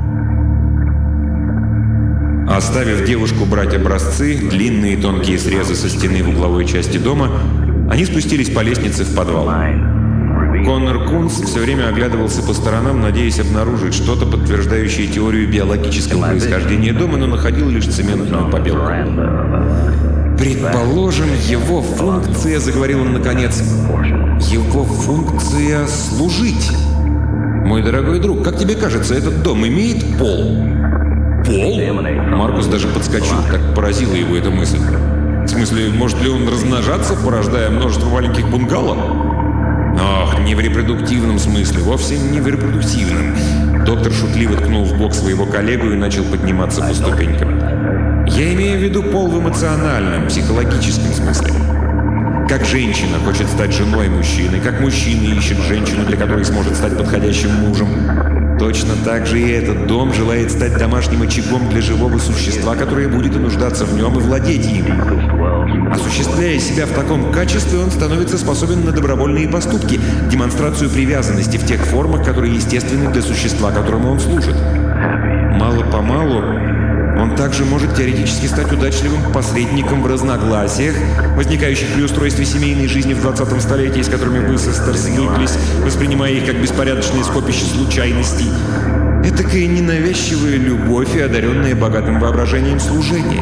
Оставив девушку брать образцы, длинные тонкие срезы со стены в угловой части дома, они спустились по лестнице в подвал. Коннор Кунс все время оглядывался по сторонам, надеясь обнаружить что-то, подтверждающее теорию биологического происхождения дома, но находил лишь цементную побелку. «Предположим, его функция, — заговорил он наконец, — его функция — служить. Мой дорогой друг, как тебе кажется, этот дом имеет пол?» «Пол?» Маркус даже подскочил, так поразила его эта мысль. В смысле, может ли он размножаться, порождая множество маленьких бунгало? Ох, не в репродуктивном смысле, вовсе не в репродуктивном. Доктор шутливо ткнул в бок своего коллегу и начал подниматься по ступенькам. Я имею в виду пол в эмоциональном, психологическом смысле. Как женщина хочет стать женой мужчины, как мужчина ищет женщину, для которой сможет стать подходящим мужем, точно так же и этот дом желает стать домашним очагом для живого существа, которое будет и нуждаться в нем и владеть им. Осуществляя себя в таком качестве, он становится способен на добровольные поступки, демонстрацию привязанности в тех формах, которые естественны для существа, которому он служит. Мало-помалу он также может теоретически стать удачливым посредником в разногласиях, возникающих при устройстве семейной жизни в двадцатом столетии, с которыми вы с Эстер свыклись, воспринимая их как беспорядочное скопище случайностей. Этакая ненавязчивая любовь и одаренная богатым воображением служение.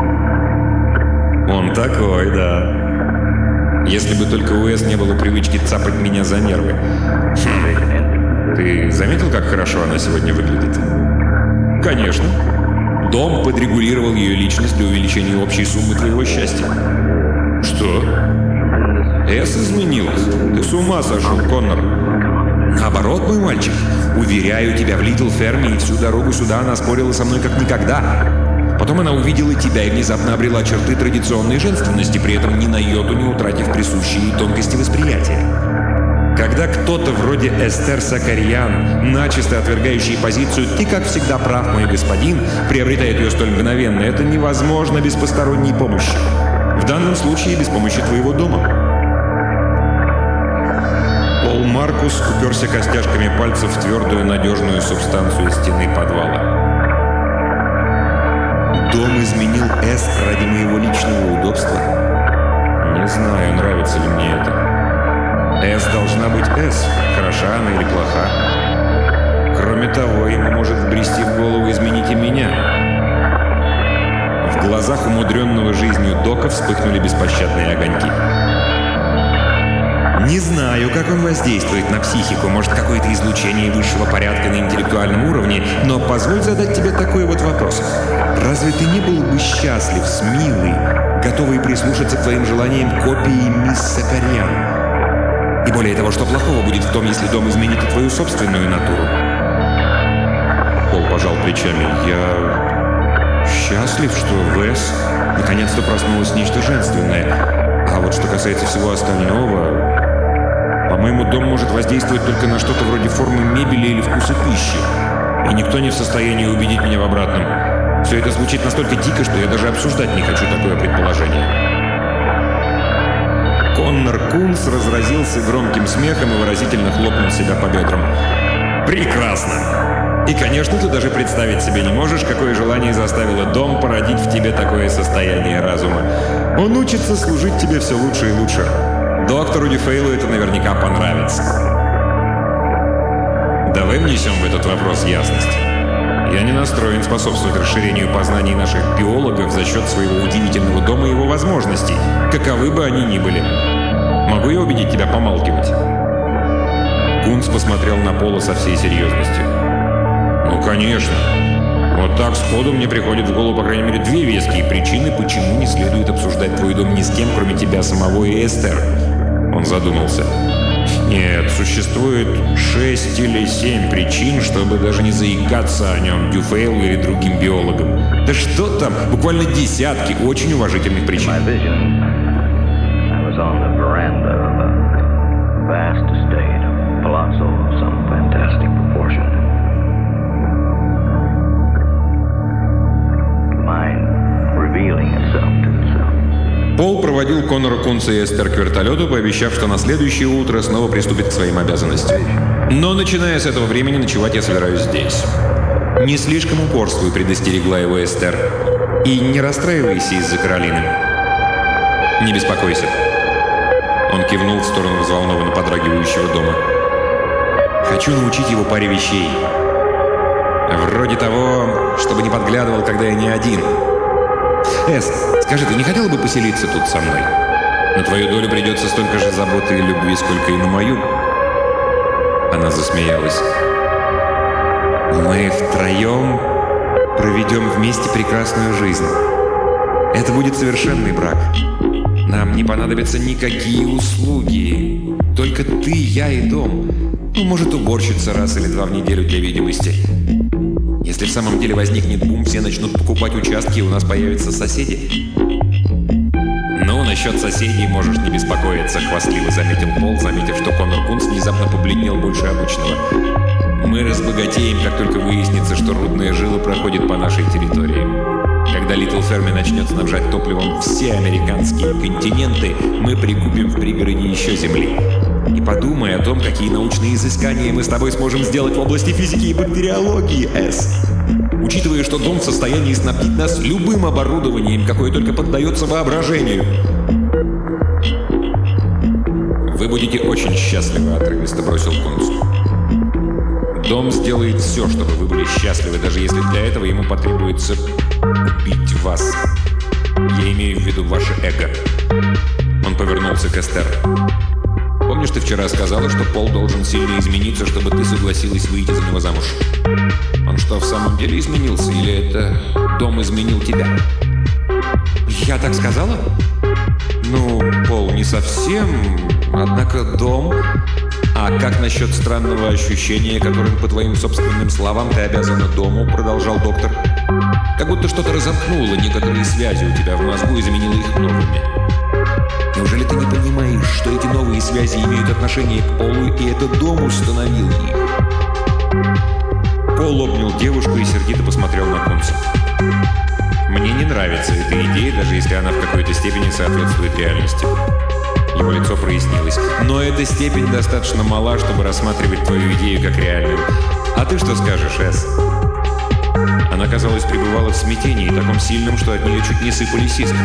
Он такой, да. Если бы только у Эс не было привычки цапать меня за нервы. Хм. Ты заметил, как хорошо она сегодня выглядит? Конечно. Дом подрегулировал ее личность для увеличения общей суммы твоего счастья. Что? Эс изменилась. Ты с ума сошел, Коннор. Наоборот, мой мальчик. Уверяю тебя, в Литл Ферме и всю дорогу сюда она спорила со мной как никогда. Потом она увидела тебя и внезапно обрела черты традиционной женственности, при этом ни на йоту не утратив присущие ей тонкости восприятия. Когда кто-то вроде Эстер Сакарьян, начисто отвергающий позицию «ты, как всегда, прав, мой господин», приобретает ее столь мгновенно, это невозможно без посторонней помощи. В данном случае без помощи твоего дома. Пол Маркус уперся костяшками пальцев в твердую надежную субстанцию стены подвала. Дом изменил Эс ради моего личного удобства? Не знаю, нравится ли мне это. Эс должна быть Эс, хороша она или плоха. Кроме того, ему может вбрести в голову изменить и меня. В глазах умудренного жизнью Дока вспыхнули беспощадные огоньки. Не знаю, как он воздействует на психику, может, какое-то излучение высшего порядка на интеллектуальном уровне, но позволь задать тебе такой вот вопрос. Разве ты не был бы счастлив с милой, готовой прислушаться к твоим желаниям копией мисс Сакарьян? И более того, что плохого будет в том, если дом изменит и твою собственную натуру? Пол пожал плечами. Я счастлив, что в Эс наконец-то проснулось нечто женственное. А вот что касается всего остального, по-моему, дом может воздействовать только на что-то вроде формы мебели или вкуса пищи. И никто не в состоянии убедить меня в обратном. Все это звучит настолько дико, что я даже обсуждать не хочу такое предположение. Коннор Кунс разразился громким смехом и выразительно хлопнул себя по бедрам. «Прекрасно! И, конечно, ты даже представить себе не можешь, какое желание заставило дом породить в тебе такое состояние разума. Он учится служить тебе все лучше и лучше. Доктору Дюфейлу это наверняка понравится. Давай внесем в этот вопрос ясность. Я не настроен способствовать расширению познаний наших биологов за счет своего удивительного дома и его возможностей, каковы бы они ни были. Могу я убедить тебя помалкивать?» Кунс посмотрел на Пола со всей серьезностью. «Ну, конечно. Вот так сходу мне приходит в голову, по крайней мере, две веские причины, почему не следует обсуждать твой дом ни с кем, кроме тебя самого и Эстер». Он задумался. Нет, существует шесть или семь причин, чтобы даже не заикаться о нем Дюфейлу или другим биологам. Да что там, буквально десятки очень уважительных причин. Пол проводил Коннора Кунца и Эстер к вертолету, пообещав, что на следующее утро снова приступит к своим обязанностям. Но начиная с этого времени ночевать я собираюсь здесь. Не слишком упорствуй, предостерегла его Эстер. И не расстраивайся из-за Каролины. Не беспокойся. Он кивнул в сторону взволнованно подрагивающего дома. Хочу научить его паре вещей. Вроде того, чтобы не подглядывал, когда я не один. Эс, скажи, ты не хотела бы поселиться тут со мной? На твою долю придется столько же заботы и любви, сколько и на мою. Она засмеялась. Мы втроем проведем вместе прекрасную жизнь. Это будет совершенный брак. Нам не понадобятся никакие услуги. Только ты, я и дом. Ну, может, уборщица раз или два в неделю для видимости. Если в самом деле возникнет бум, все начнут покупать участки, и у нас появятся соседи. Ну, насчет соседей можешь не беспокоиться, хвастливо заметил Пол, заметив, что Коннор Кунц внезапно побледнел больше обычного. Мы разбогатеем, как только выяснится, что рудная жила проходит по нашей территории. Когда Литл Ферми начнет снабжать топливом все американские континенты, мы прикупим в пригороде еще земли. И подумай о том, какие научные изыскания мы с тобой сможем сделать в области физики и бактериологии, Эс. Учитывая, что дом в состоянии снабдить нас любым оборудованием, какое только поддается воображению. Вы будете очень счастливы, отрывисто бросил Кунц. Дом сделает все, чтобы вы были счастливы, даже если для этого ему потребуется убить вас. Я имею в виду ваше эго. Он повернулся к Эстер. Помнишь, ты вчера сказала, что Пол должен сильно измениться, чтобы ты согласилась выйти за него замуж? Он что, в самом деле изменился? Или это дом изменил тебя? Я так сказала? Ну, Пол, не совсем. Однако дом... А как насчет странного ощущения, которым, по твоим собственным словам, ты обязана дому, продолжал доктор? Как будто что-то разомкнуло некоторые связи у тебя в мозгу и заменило их новыми. Неужели ты не понимаешь, что эти новые связи имеют отношение к Полу, и этот дом установил их? Пол обнял девушку и сердито посмотрел на Кунца. Мне не нравится эта идея, даже если она в какой-то степени соответствует реальности. Его лицо прояснилось. Но эта степень достаточно мала, чтобы рассматривать твою идею как реальную. А ты что скажешь, Эс? Она, казалось, пребывала в смятении, таком сильном, что от нее чуть не сыпались искры.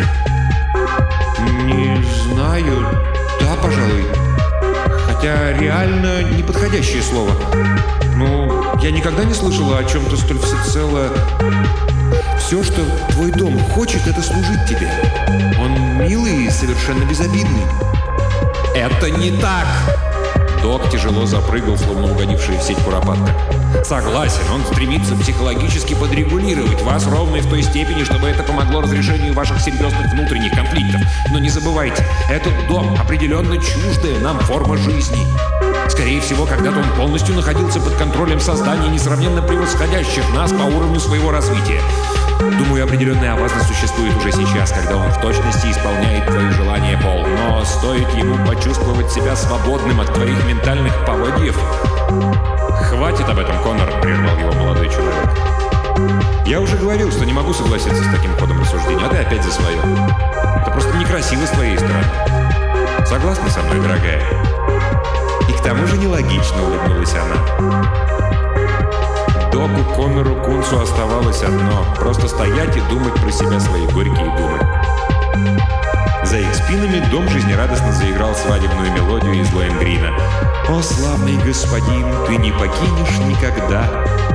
Не знаю. Да, пожалуй. Хотя реально неподходящее слово. Ну, я никогда не слышала о чем-то столь всецело... Все, что твой дом хочет, это служить тебе. Он милый и совершенно безобидный. Это не так! Док тяжело запрыгал, словно угодившая в сеть куропатка. Согласен, он стремится психологически подрегулировать вас ровно в той степени, чтобы это помогло разрешению ваших серьезных внутренних конфликтов. Но не забывайте, этот дом определенно чуждая нам форма жизни. Скорее всего, когда-то он полностью находился под контролем создания, несравненно превосходящих нас по уровню своего развития. Думаю, определенная опасность существует уже сейчас, когда он в точности исполняет твои желания, Пол. Но стоит ему почувствовать себя свободным от твоих ментальных поводьев... «Хватит об этом, Коннор», — прервал его молодой человек. «Я уже говорил, что не могу согласиться с таким ходом рассуждения, а ты опять за свое. Это просто некрасиво с твоей стороны. Согласна со мной, дорогая?» И к тому же нелогично, улыбнулась она. Доку Коннору Кунцу оставалось одно — просто стоять и думать про себя свои горькие думы. За их спинами дом жизнерадостно заиграл свадебную мелодию из Лоэнгрина. «О, славный господин, ты не покинешь никогда!»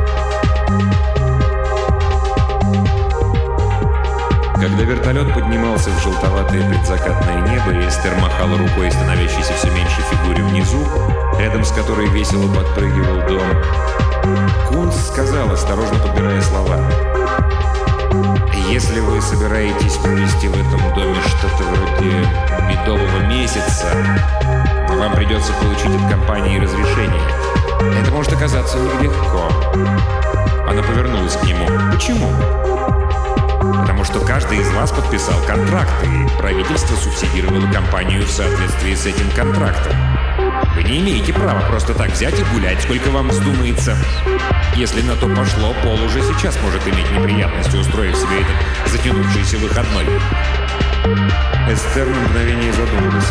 Когда вертолет поднимался в желтоватое предзакатное небо, и Эстер махала рукой становящейся все меньше фигуре внизу, рядом с которой весело подпрыгивал дом, Кунц сказал, осторожно подбирая слова: Если вы собираетесь провести в этом доме что-то вроде медового месяца, вам придется получить от компании разрешение. Это может оказаться нелегко. Она повернулась к нему. Почему? Потому что каждый из вас подписал контракт, и правительство субсидировало компанию в соответствии с этим контрактом. Вы не имеете права просто так взять и гулять, сколько вам вздумается. Если на то пошло, Пол уже сейчас может иметь неприятности, устроив себе этот затянувшийся выходной. Эстер на мгновение задумалась.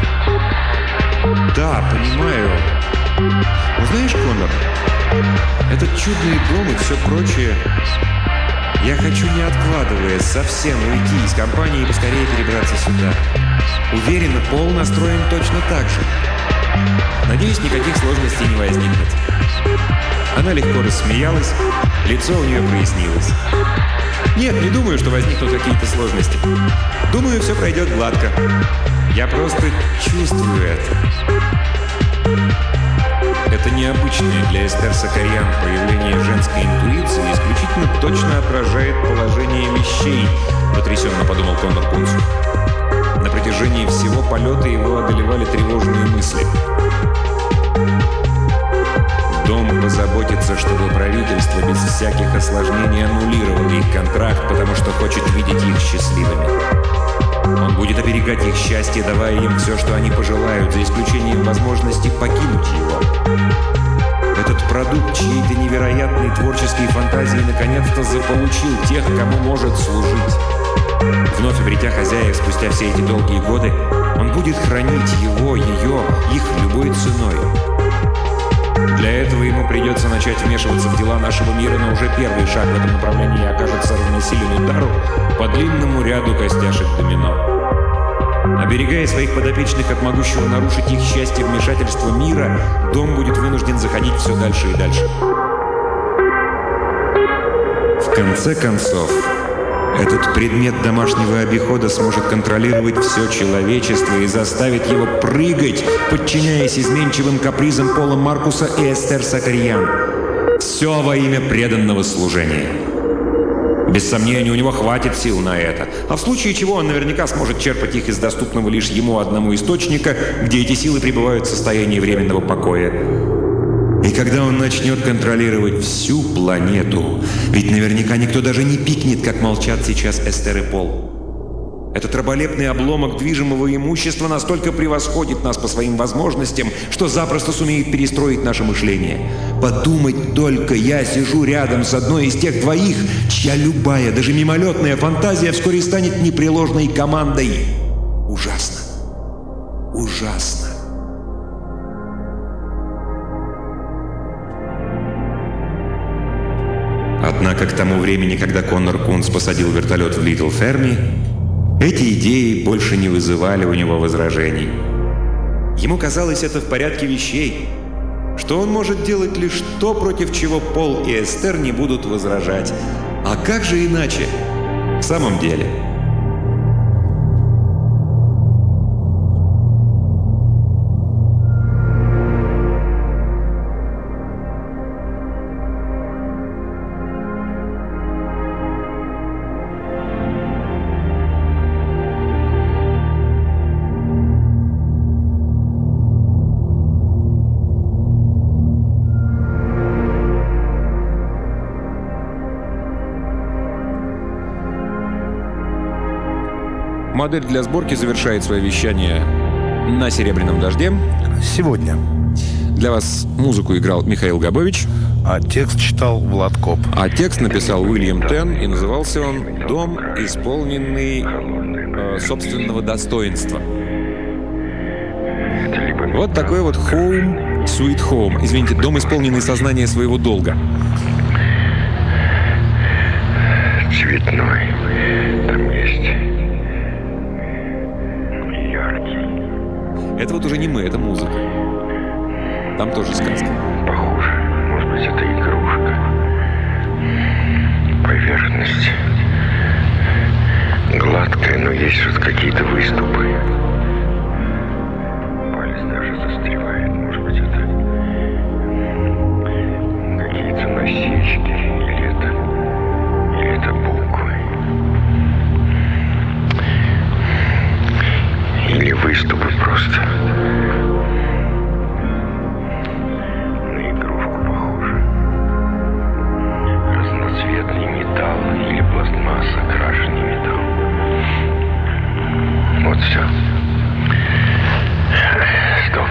Да, понимаю. Но знаешь, Коннор, этот чудный дом и все прочее... Я хочу, не откладывая, совсем уйти из компании и поскорее перебраться сюда. Уверена, Пол настроен точно так же. Надеюсь, никаких сложностей не возникнет. Она легко рассмеялась, лицо у нее прояснилось. Нет, не думаю, что возникнут какие-то сложности. Думаю, все пройдет гладко. Я просто чувствую это. Это необычное для Эстер Сакарьян проявление женской интуиции исключительно точно отражает положение вещей, потрясенно подумал Коннор Кунц. На протяжении всего полета его одолевали тревожные мысли. Дом позаботится, чтобы правительство без всяких осложнений аннулировало их контракт, потому что хочет видеть их счастливыми. Он будет оберегать их счастье, давая им все, что они пожелают, за исключением возможности покинуть его. Этот продукт чьей-то невероятной творческой фантазии наконец-то заполучил тех, кому может служить. Вновь обретя хозяев спустя все эти долгие годы, он будет хранить его, ее, их любой ценой. Для этого ему придется начать вмешиваться в дела нашего мира, но уже первый шаг в этом направлении окажется равносилен удару по длинному ряду костяшек домино. Оберегая своих подопечных от могущего нарушить их счастье вмешательства мира, дом будет вынужден заходить все дальше и дальше. В конце концов, этот предмет домашнего обихода сможет контролировать все человечество и заставит его прыгать, подчиняясь изменчивым капризам Пола Маркуса и Эстер Сакарьян. Все во имя преданного служения. Без сомнения, у него хватит сил на это. А в случае чего он наверняка сможет черпать их из доступного лишь ему одному источника, где эти силы пребывают в состоянии временного покоя. И когда он начнет контролировать всю планету, ведь наверняка никто даже не пикнет, как молчат сейчас Эстер и Пол. Этот раболепный обломок движимого имущества настолько превосходит нас по своим возможностям, что запросто сумеет перестроить наше мышление. Подумать только, я сижу рядом с одной из тех двоих, чья любая, даже мимолетная фантазия вскоре станет непреложной командой. Ужасно. Ужасно. Однако к тому времени, когда Коннор Кунц посадил вертолет в Литл Ферми, эти идеи больше не вызывали у него возражений. Ему казалось это в порядке вещей, что он может делать лишь то, против чего Пол и Эстер не будут возражать. А как же иначе? В самом деле... Модель для сборки завершает свое вещание на «Серебряном дожде». Сегодня. Для вас музыку играл Михаил Габович. А текст читал Влад Коп. А текст написал Уильям Тен, и назывался он «Дом, исполненный э, собственного достоинства». Вот такой вот «Home, Sweet Home». Извините, дом, исполненный сознания своего долга. Цветной. Там есть... Это вот уже не мы, это музыка. Там тоже сказка. Похоже. Может быть, это игрушка. Поверхность гладкая, но есть вот какие-то выступы. Палец даже застревает. Может быть, это какие-то насечки. Или это... Или это буквы. глаз окрашенный металл. Вот все. Стоп.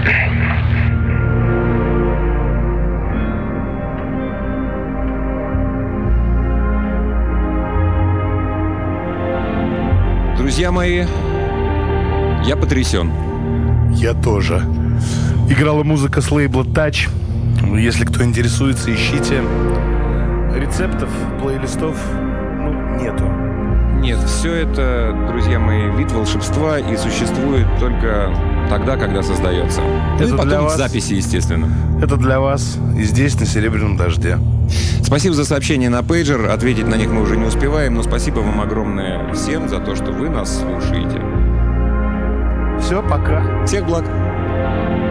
Друзья мои, я потрясен. Я тоже. Играла музыка с лейбла Touch. Если кто интересуется, ищите. Рецептов, плейлистов, ну, нету. Нет, все это, друзья мои, вид волшебства и существует только тогда, когда создается. Ну Это и потом для в вас. записи, естественно. Это для вас и здесь, на Серебряном дожде. Спасибо за сообщения на пейджер. Ответить на них мы уже не успеваем, но спасибо вам огромное всем за то, что вы нас слушаете. Все, пока. Всех благ.